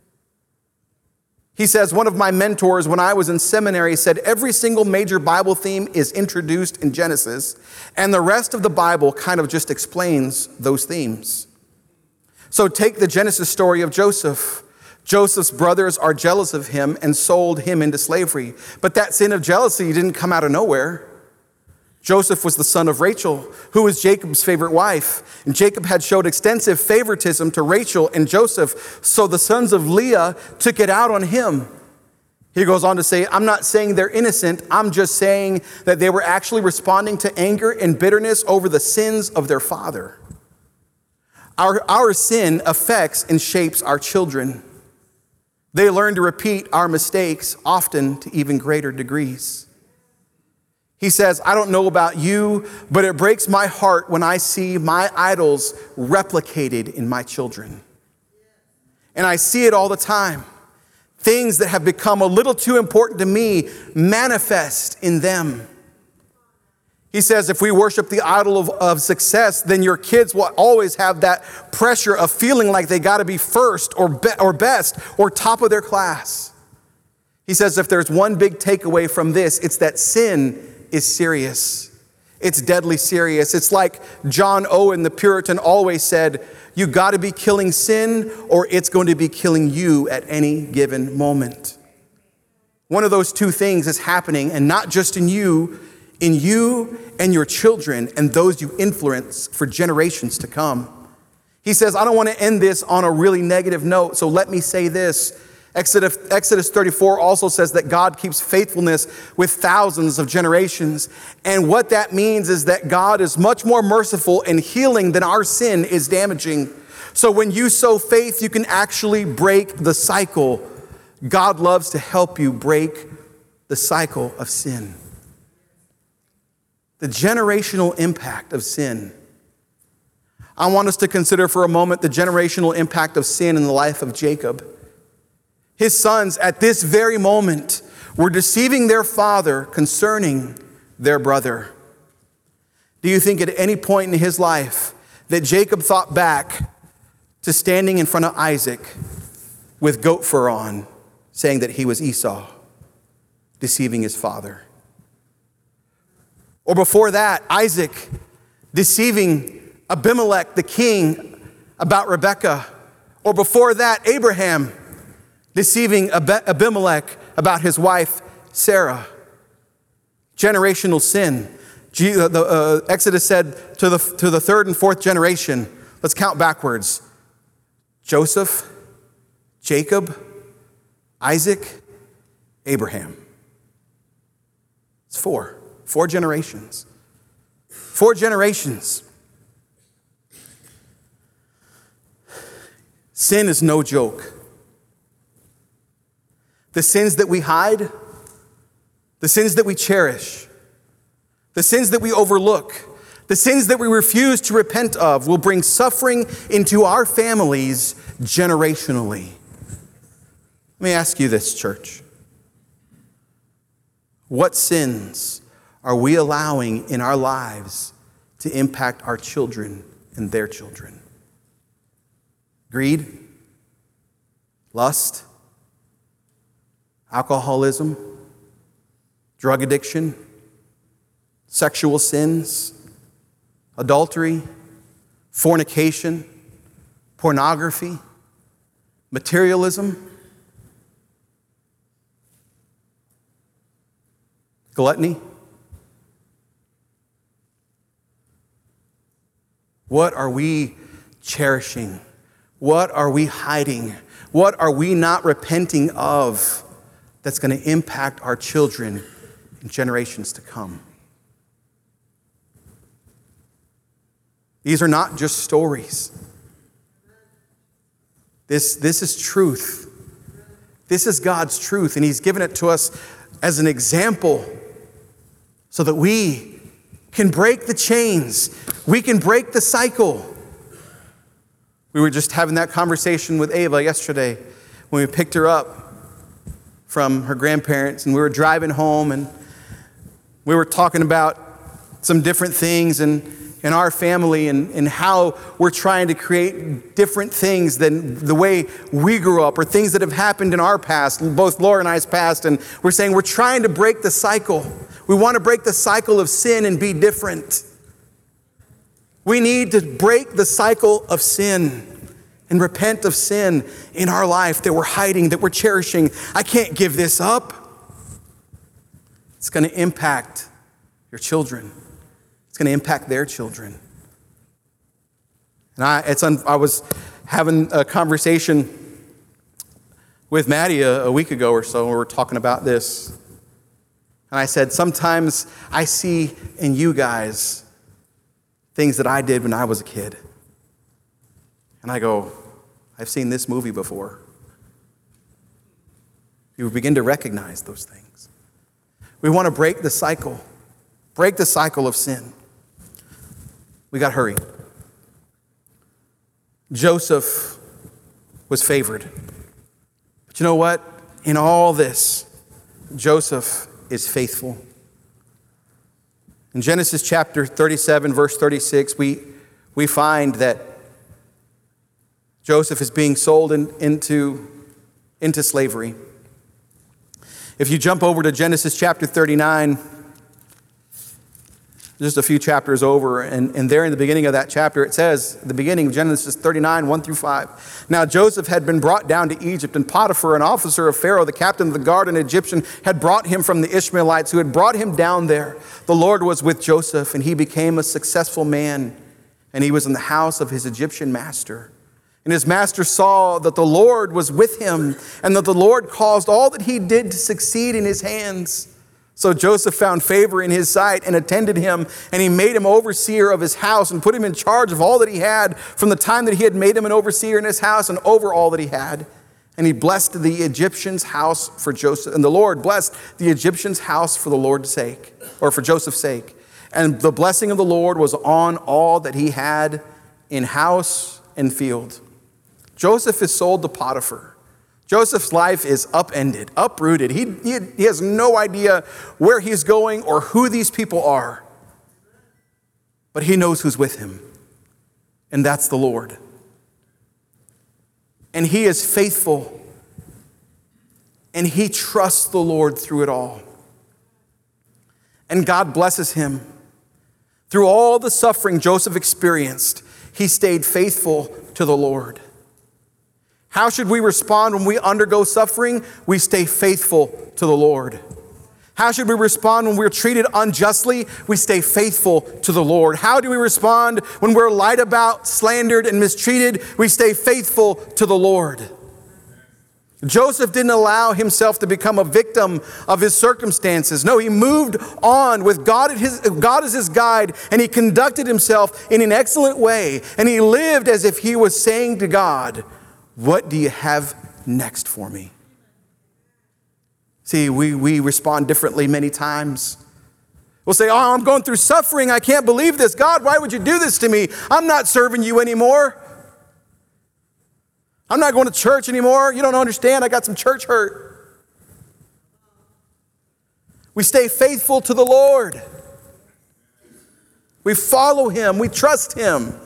He says, one of my mentors when I was in seminary said every single major Bible theme is introduced in Genesis, and the rest of the Bible kind of just explains those themes. So take the Genesis story of Joseph. Joseph's brothers are jealous of him and sold him into slavery. But that sin of jealousy didn't come out of nowhere. Joseph was the son of Rachel, who was Jacob's favorite wife. And Jacob had showed extensive favoritism to Rachel and Joseph, so the sons of Leah took it out on him. He goes on to say, I'm not saying they're innocent. I'm just saying that they were actually responding to anger and bitterness over the sins of their father. Our, our sin affects and shapes our children. They learn to repeat our mistakes, often to even greater degrees. He says, I don't know about you, but it breaks my heart when I see my idols replicated in my children. And I see it all the time. Things that have become a little too important to me manifest in them. He says, if we worship the idol of, of success, then your kids will always have that pressure of feeling like they got to be first or, be, or best or top of their class. He says if there's one big takeaway from this, it's that sin is serious. It's deadly serious. It's like John Owen, the Puritan, always said, you got to be killing sin or it's going to be killing you at any given moment. One of those two things is happening, and not just in you, in you and your children and those you influence for generations to come. He says, I don't want to end this on a really negative note, so let me say this. Exodus, Exodus thirty-four also says that God keeps faithfulness with thousands of generations. And what that means is that God is much more merciful and healing than our sin is damaging. So when you sow faith, you can actually break the cycle. God loves to help you break the cycle of sin. The generational impact of sin. I want us to consider for a moment the generational impact of sin in the life of Jacob. His sons at this very moment were deceiving their father concerning their brother. Do you think at any point in his life that Jacob thought back to standing in front of Isaac with goat fur on, saying that he was Esau, deceiving his father? Or before that, Isaac deceiving Abimelech, the king, about Rebekah. Or before that, Abraham deceiving Abimelech about his wife, Sarah. Generational sin. The, uh, Exodus said to the, to the third and fourth generation, let's count backwards. Joseph, Jacob, Isaac, Abraham. It's four. Four generations. Four generations. Sin is no joke. The sins that we hide, the sins that we cherish, the sins that we overlook, the sins that we refuse to repent of will bring suffering into our families generationally. Let me ask you this, church. What sins are we allowing in our lives to impact our children and their children? Greed, lust, alcoholism, drug addiction, sexual sins, adultery, fornication, pornography, materialism, gluttony. What are we cherishing? What are we hiding? What are we not repenting of that's going to impact our children in generations to come? These are not just stories. This, this is truth. This is God's truth, and He's given it to us as an example so that we can break the chains. We can break the cycle. We were just having that conversation with Ava yesterday when we picked her up from her grandparents, and we were driving home, and we were talking about some different things in, in our family and, and how we're trying to create different things than the way we grew up or things that have happened in our past, both Laura and I's past. And we're saying we're trying to break the cycle. We want to break the cycle of sin and be different. We need to break the cycle of sin and repent of sin in our life that we're hiding, that we're cherishing. I can't give this up. It's going to impact your children. It's going to impact their children. And I, it's un, I was having a conversation with Maddie a, a week ago or so, and we were talking about this. And I said, sometimes I see in you guys things that I did when I was a kid. And I go, I've seen this movie before. You begin to recognize those things. We want to break the cycle. Break the cycle of sin. We got to hurry. Joseph was favored. But you know what? In all this, Joseph is faithful. In Genesis chapter thirty-seven, verse thirty-six, we, we find that Joseph is being sold in, into, into slavery. If you jump over to Genesis chapter thirty-nine, just a few chapters over, and, and there in the beginning of that chapter, it says, the beginning of Genesis thirty-nine, one through five. Now Joseph had been brought down to Egypt, and Potiphar, an officer of Pharaoh, the captain of the guard, an Egyptian, had brought him from the Ishmaelites who had brought him down there. The Lord was with Joseph, and he became a successful man, and he was in the house of his Egyptian master. And his master saw that the Lord was with him, and that the Lord caused all that he did to succeed in his hands. So Joseph found favor in his sight and attended him, and he made him overseer of his house and put him in charge of all that he had from the time that he had made him an overseer in his house and over all that he had. And he blessed the Egyptian's house for Joseph, and the Lord blessed the Egyptian's house for the Lord's sake, or for Joseph's sake. And the blessing of the Lord was on all that he had in house and field. Joseph is sold to Potiphar. Joseph's life is upended, uprooted. He, he, he has no idea where he's going or who these people are. But he knows who's with him, and that's the Lord. And he is faithful, and he trusts the Lord through it all. And God blesses him. Through all the suffering Joseph experienced, he stayed faithful to the Lord. How should we respond when we undergo suffering? We stay faithful to the Lord. How should we respond when we're treated unjustly? We stay faithful to the Lord. How do we respond when we're lied about, slandered, and mistreated? We stay faithful to the Lord. Joseph didn't allow himself to become a victim of his circumstances. No, he moved on with God as his, God as his guide, and he conducted himself in an excellent way. And he lived as if he was saying to God, "What do you have next for me?" See, we, we respond differently many times. We'll say, "Oh, I'm going through suffering. I can't believe this. God, why would you do this to me? I'm not serving you anymore. I'm not going to church anymore. You don't understand. I got some church hurt." We stay faithful to the Lord. We follow him. We trust him.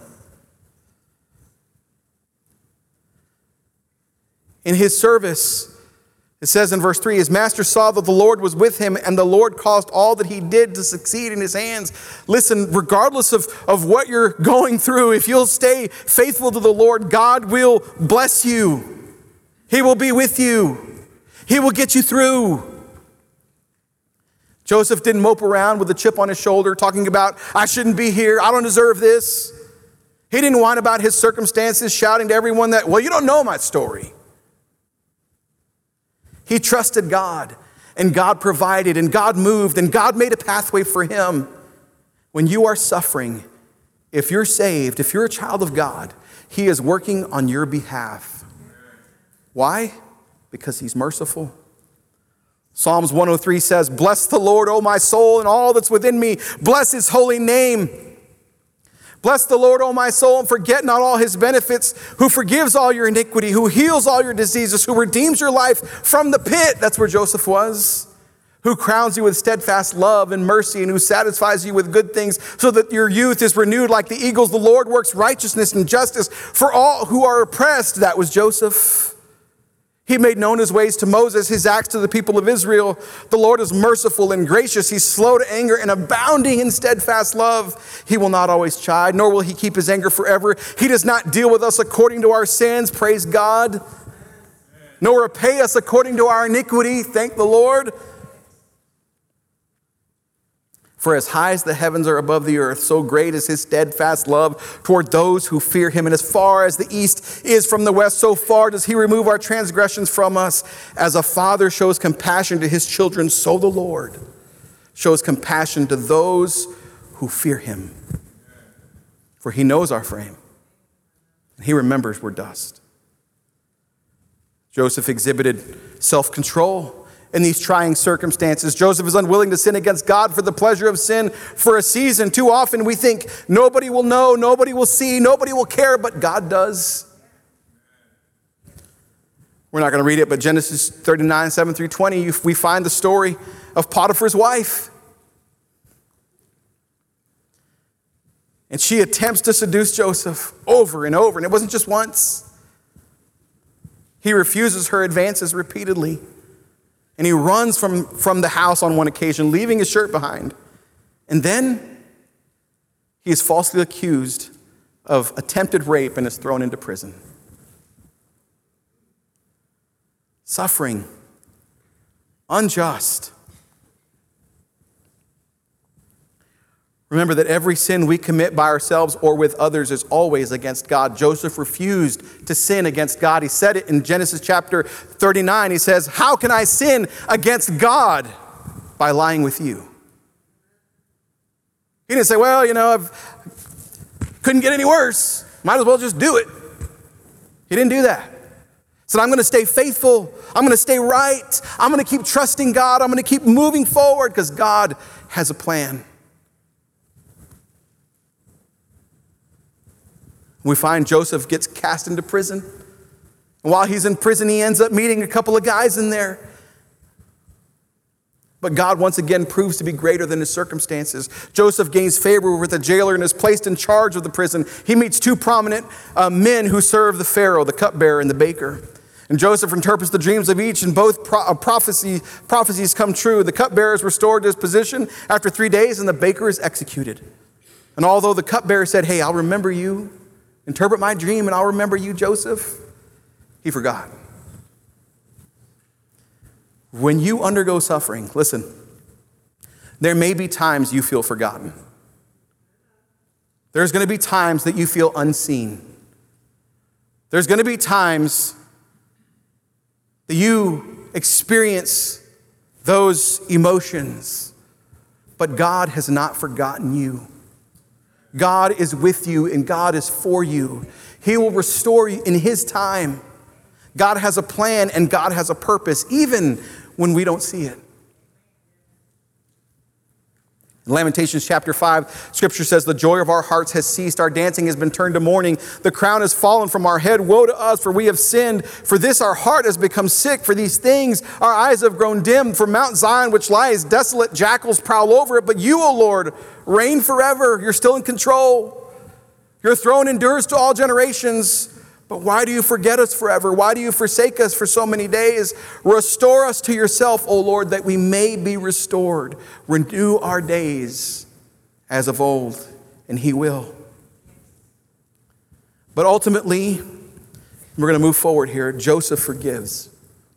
In his service, it says in verse three, his master saw that the Lord was with him, and the Lord caused all that he did to succeed in his hands. Listen, regardless of, of what you're going through, if you'll stay faithful to the Lord, God will bless you. He will be with you. He will get you through. Joseph didn't mope around with a chip on his shoulder talking about, "I shouldn't be here. I don't deserve this." He didn't whine about his circumstances, shouting to everyone that, "Well, you don't know my story." He trusted God, and God provided, and God moved, and God made a pathway for him. When you are suffering, if you're saved, if you're a child of God, he is working on your behalf. Why? Because he's merciful. Psalms one oh three says, "Bless the Lord, O my soul, and all that's within me. Bless his holy name. Bless the Lord, O my soul, and forget not all his benefits, who forgives all your iniquity, who heals all your diseases, who redeems your life from the pit." That's where Joseph was. "Who crowns you with steadfast love and mercy, and who satisfies you with good things, so that your youth is renewed like the eagles. The Lord works righteousness and justice for all who are oppressed." That was Joseph. He made known his ways to Moses, his acts to the people of Israel. The Lord is merciful and gracious. He's slow to anger and abounding in steadfast love. He will not always chide, nor will he keep his anger forever. He does not deal with us according to our sins. Praise God. Nor repay us according to our iniquity. Thank the Lord. For as high as the heavens are above the earth, so great is his steadfast love toward those who fear him. And as far as the east is from the west, so far does he remove our transgressions from us. As a father shows compassion to his children, so the Lord shows compassion to those who fear him. For he knows our frame, and he remembers we're dust. Joseph exhibited self-control in these trying circumstances. Joseph is unwilling to sin against God for the pleasure of sin for a season. Too often we think nobody will know, nobody will see, nobody will care, but God does. We're not going to read it, but Genesis thirty-nine, seven through twenty, we find the story of Potiphar's wife. And she attempts to seduce Joseph over and over, and it wasn't just once. He refuses her advances repeatedly. And he runs from, from the house on one occasion, leaving his shirt behind. And then he is falsely accused of attempted rape and is thrown into prison. Suffering, unjust. Remember that every sin we commit by ourselves or with others is always against God. Joseph refused to sin against God. He said it in Genesis chapter thirty-nine. He says, "How can I sin against God? By lying with you." He didn't say, well, you know, I couldn't get any worse. Might as well just do it. He didn't do that. He said, I'm going to stay faithful. I'm going to stay right. I'm going to keep trusting God. I'm going to keep moving forward because God has a plan. We find Joseph gets cast into prison. And while he's in prison, he ends up meeting a couple of guys in there. But God once again proves to be greater than his circumstances. Joseph gains favor with the jailer and is placed in charge of the prison. He meets two prominent uh, men who serve the Pharaoh, the cupbearer and the baker. And Joseph interprets the dreams of each, and both pro- uh, prophecy, prophecies come true. The cupbearer is restored to his position after three days, and the baker is executed. And although the cupbearer said, hey, I'll remember you, interpret my dream, and I'll remember you, Joseph, he forgot. When you undergo suffering, listen, there may be times you feel forgotten. There's going to be times that you feel unseen. There's going to be times that you experience those emotions, but God has not forgotten you. God is with you and God is for you. He will restore you in his time. God has a plan and God has a purpose, even when we don't see it. In Lamentations chapter five, scripture says, the joy of our hearts has ceased. Our dancing has been turned to mourning. The crown has fallen from our head. Woe to us, for we have sinned. For this our heart has become sick. For these things our eyes have grown dim. For Mount Zion, which lies desolate, jackals prowl over it. But you, O Lord, reign forever. You're still in control. Your throne endures to all generations. But why do you forget us forever? Why do you forsake us for so many days? Restore us to yourself, O Lord, that we may be restored. Renew our days as of old, and he will. But ultimately, we're going to move forward here. Joseph forgives.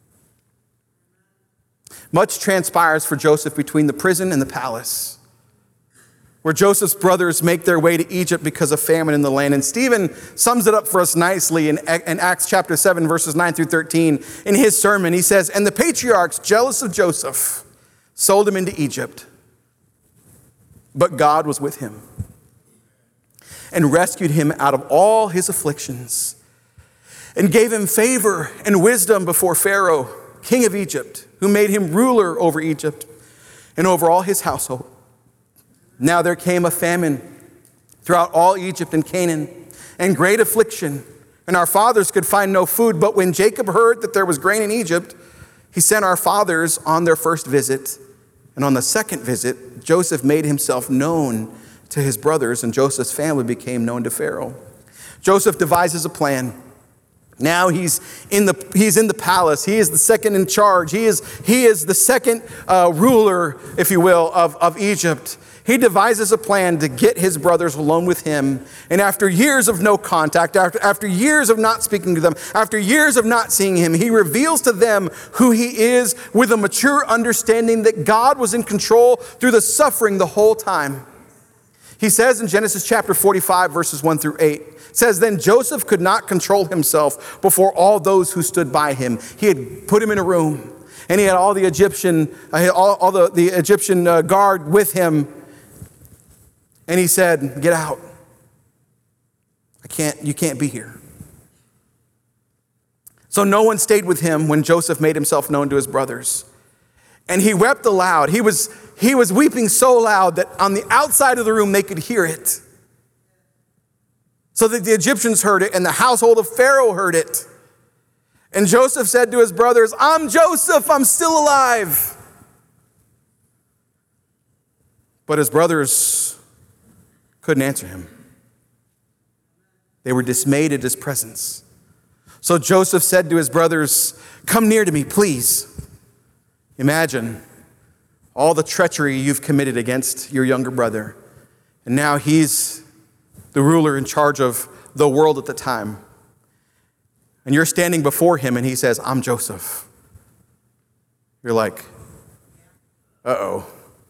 Much transpires for Joseph between the prison and the palace, where Joseph's brothers make their way to Egypt because of famine in the land. And Stephen sums it up for us nicely in, in Acts chapter seven, verses nine through thirteen. In his sermon, he says, and the patriarchs, jealous of Joseph, sold him into Egypt. But God was with him and rescued him out of all his afflictions and gave him favor and wisdom before Pharaoh, king of Egypt, who made him ruler over Egypt and over all his household. Now there came a famine throughout all Egypt and Canaan, and great affliction, and our fathers could find no food. But when Jacob heard that there was grain in Egypt, he sent our fathers on their first visit. And on the second visit, Joseph made himself known to his brothers, and Joseph's family became known to Pharaoh. Joseph devises a plan. Now he's in the he's in the palace. He is the second in charge. He is he is the second uh, ruler, if you will, of, of Egypt. He devises a plan to get his brothers alone with him. And after years of no contact, after, after years of not speaking to them, after years of not seeing him, he reveals to them who he is with a mature understanding that God was in control through the suffering the whole time. He says in Genesis chapter forty-five, verses one through eight, it says, then Joseph could not control himself before all those who stood by him. He had put him in a room, and he had all the Egyptian, all, all the, the Egyptian uh, guard with him. And he said, get out. I can't, you can't be here. So no one stayed with him when Joseph made himself known to his brothers. And he wept aloud. He was, he was weeping so loud that on the outside of the room they could hear it. So that the Egyptians heard it and the household of Pharaoh heard it. And Joseph said to his brothers, I'm Joseph, I'm still alive. But his brothers couldn't answer him. They were dismayed at his presence. So Joseph said to his brothers, come near to me, please. Imagine all the treachery you've committed against your younger brother, and now he's the ruler in charge of the world at the time. And you're standing before him and he says, I'm Joseph. You're like, uh-oh.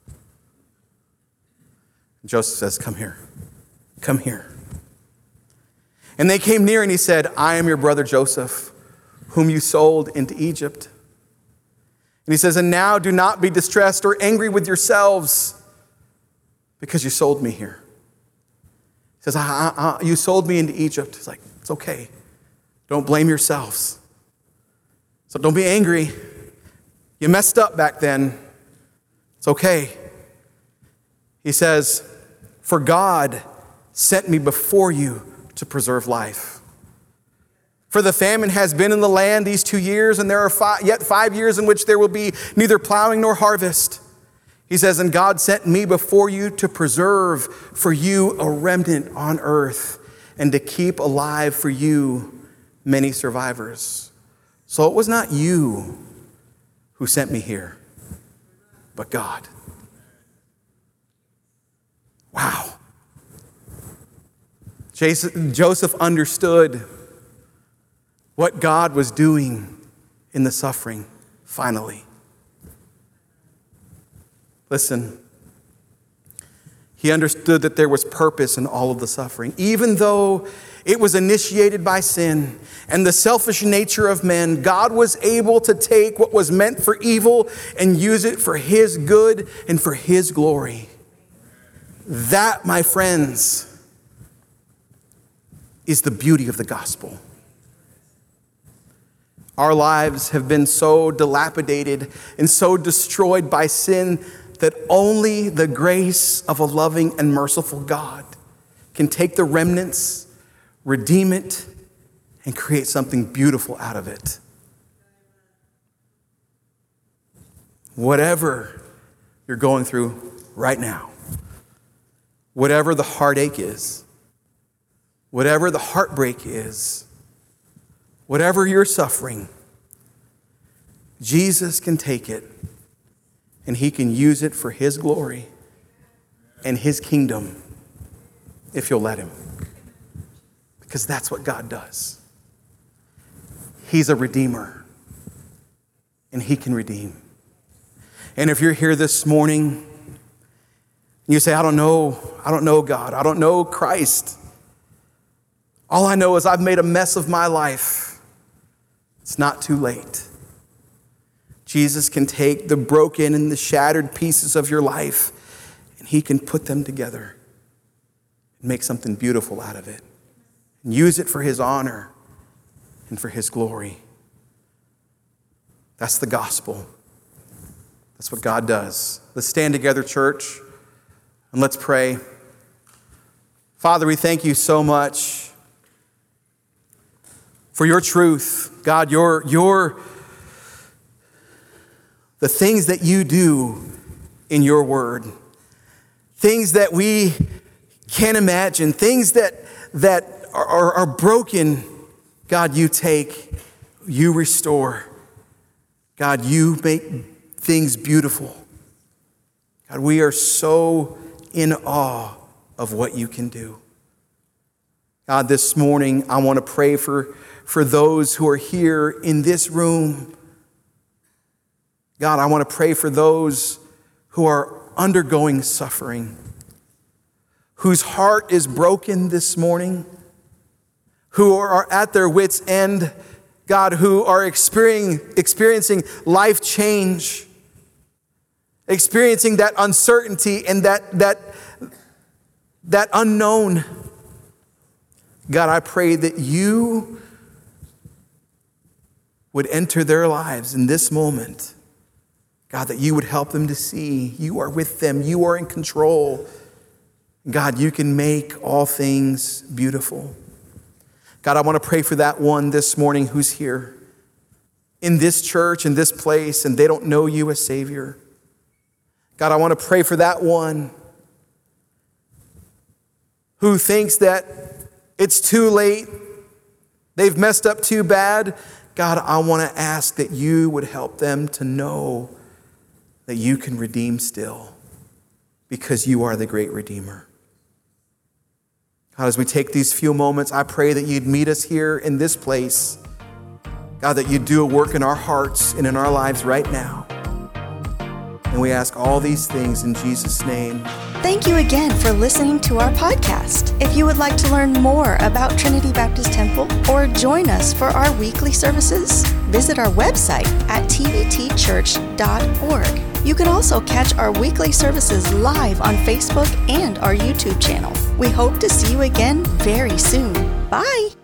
And Joseph says, come here, come here. And they came near and he said, I am your brother Joseph, whom you sold into Egypt. And he says, and now do not be distressed or angry with yourselves because you sold me here. He says, I, I, I, you sold me into Egypt. He's like, it's okay. Don't blame yourselves. So don't be angry. You messed up back then. It's okay. He says, for God sent me before you to preserve life. For the famine has been in the land these two years, and there are five, yet five years in which there will be neither plowing nor harvest. He says, and God sent me before you to preserve for you a remnant on earth and to keep alive for you many survivors. So it was not you who sent me here, but God. Wow. Joseph understood what God was doing in the suffering, finally. Listen, he understood that there was purpose in all of the suffering, even though it was initiated by sin and the selfish nature of men. God was able to take what was meant for evil and use it for his good and for his glory. That, my friends, is the beauty of the gospel. Our lives have been so dilapidated and so destroyed by sin that only the grace of a loving and merciful God can take the remnants, redeem it, and create something beautiful out of it. Whatever you're going through right now, whatever the heartache is, whatever the heartbreak is, whatever you're suffering, Jesus can take it and he can use it for his glory and his kingdom if you'll let him. Because that's what God does. He's a redeemer and he can redeem. And if you're here this morning and you say, I don't know, I don't know God, I don't know Christ. All I know is I've made a mess of my life. It's not too late. Jesus can take the broken and the shattered pieces of your life and he can put them together and make something beautiful out of it and use it for his honor and for his glory. That's the gospel. That's what God does. Let's stand together, church, and let's pray. Father, we thank you so much for your truth. God, your, your, the things that you do in your word, things that we can't imagine, things that, that are, are, are broken, God, you take, you restore. God, you make things beautiful. God, we are so in awe of what you can do. God, this morning, I want to pray for, for those who are here in this room. God, I want to pray for those who are undergoing suffering, whose heart is broken this morning, who are at their wits' end, God, who are experiencing, experiencing life change, experiencing that uncertainty and that, that, that unknown. God, I pray that you would enter their lives in this moment. God, that you would help them to see you are with them. You are in control. God, you can make all things beautiful. God, I want to pray for that one this morning who's here in this church, in this place, and they don't know you as Savior. God, I want to pray for that one who thinks that it's too late, they've messed up too bad. God, I want to ask that you would help them to know that you can redeem still because you are the great Redeemer. God, as we take these few moments, I pray that you'd meet us here in this place. God, that you'd do a work in our hearts and in our lives right now. And we ask all these things in Jesus' name. Thank you again for listening to our podcast. If you would like to learn more about Trinity Baptist Temple or join us for our weekly services, visit our website at t v t church dot org. You can also catch our weekly services live on Facebook and our YouTube channel. We hope to see you again very soon. Bye!